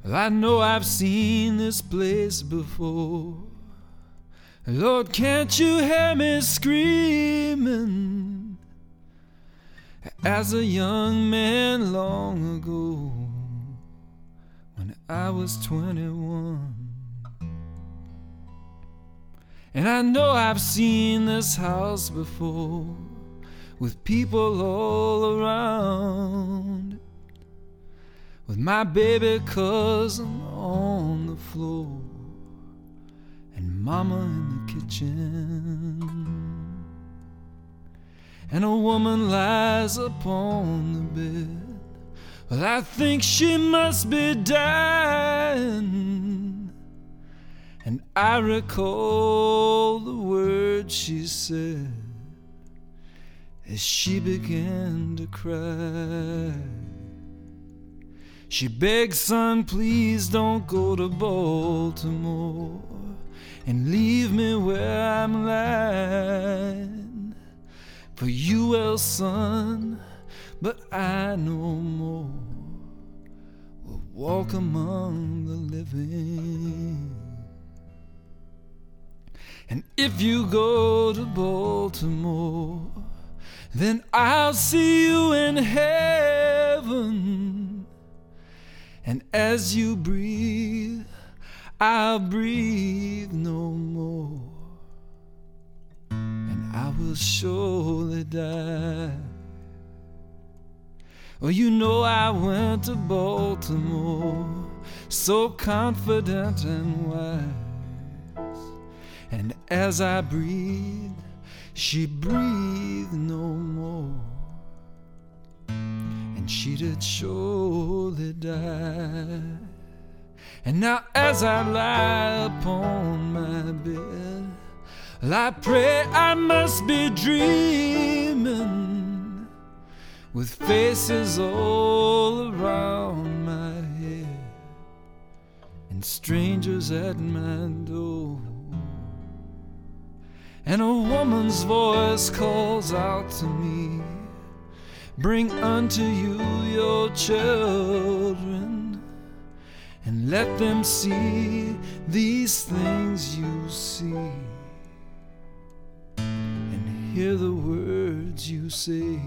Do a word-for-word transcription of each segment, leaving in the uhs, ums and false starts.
Well, I know I've seen this place before. Lord, can't you hear me screaming? As a young man long ago, when I was twenty-one. And I know I've seen this house before, with people all around, with my baby cousin on the floor and mama in the kitchen, and a woman lies upon the bed. Well, I think she must be dying, and I recall the words she said as she began to cry. She begged, son, please don't go to Baltimore and leave me where I'm lying. For you will, son, but I no more will walk among the living. And if you go to Baltimore, then I'll see you in heaven. And as you breathe, I'll breathe no more, and I will surely die. Well, you know I went to Baltimore, so confident and wise, and as I breathed, she breathed no more, and she did surely die. And now as I lie upon my bed, I pray I must be dreaming, with faces all around my head and strangers at my door. And a woman's voice calls out to me, bring unto you your children, and let them see these things you see, and hear the words you say.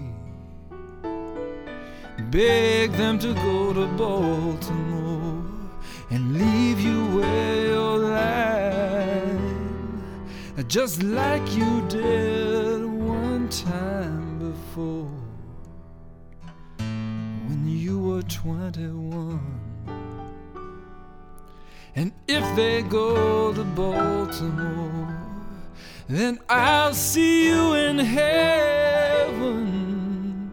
Beg them to go to Baltimore and leave you where you're lying, just like you did one time before, when you were twenty-one. And if they go to Baltimore, then I'll see you in heaven.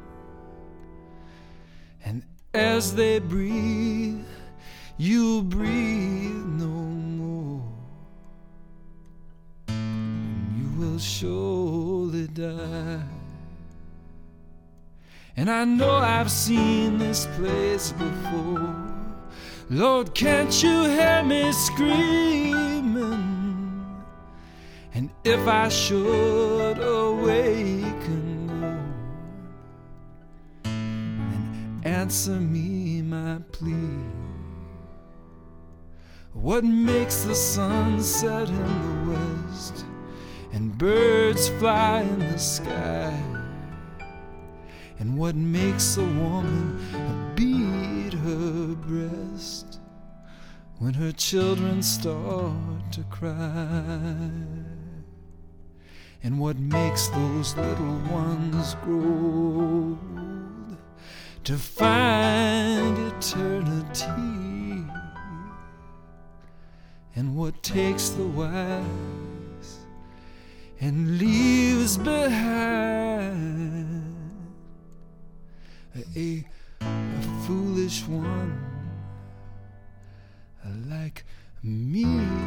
And as they breathe, you breathe no more, and you will surely die. And I know I've seen this place before. Lord, can't you hear me screaming? And if I should awaken, Lord, then answer me my plea. What makes the sun set in the west and birds fly in the sky? And what makes a woman beat her breast when her children start to cry? And what makes those little ones grow old to find eternity? And what takes the wise and leaves behind A, a foolish one like me?